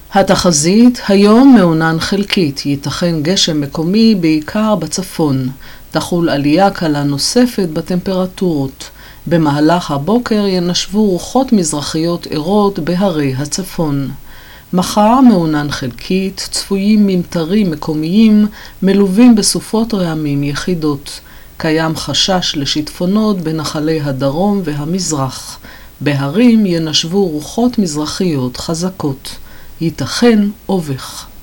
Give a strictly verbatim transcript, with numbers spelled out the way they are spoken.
התחזית, היום מעונן חלקית, ייתכן גשם מקומי בעיקר בצפון. תחול עלייה קלה נוספת בטמפרטורות. במהלך הבוקר ינשבו רוחות מזרחיות ערות בהרי הצפון. מחר מעונן חלקית, צפויים ממטרים מקומיים מלווים בסופות רעמים יחידות. קיים חשש לשיטפונות בנחלי הדרום והמזרח. בהרים ינשבו רוחות מזרחיות חזקות. ייתכן אובך.